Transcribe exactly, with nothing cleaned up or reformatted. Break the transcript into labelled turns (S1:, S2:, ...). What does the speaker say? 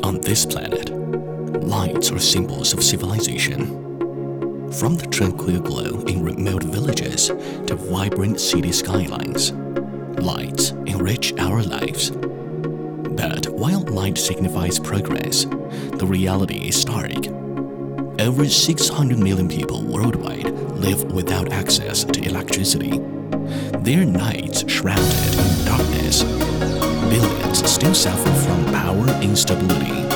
S1: On this planet, lights are symbols of civilization. From the tranquil glow in remote villages to vibrant city skylines, lights enrich our lives. But while light signifies progress, the reality is stark. Over six hundred million people worldwide live without access to electricity. Their nights shrouded in darkness. Billions still suffer from power instability.